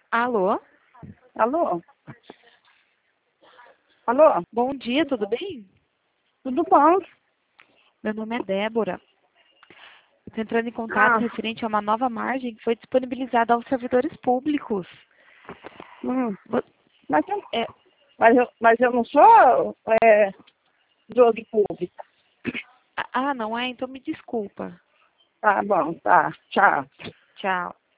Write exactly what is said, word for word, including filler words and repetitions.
Alô? Alô? Alô? Bom dia, tudo bem? Tudo bom? Meu nome é Débora. Estou entrando em contato Ah, referente a uma nova margem que foi disponibilizada aos servidores públicos. hum. Vo- Mas, eu, é, mas, eu, mas eu não sou é, jogo público. ah, não é? Então me desculpa. Tá bom, tá. Tchau. Tchau.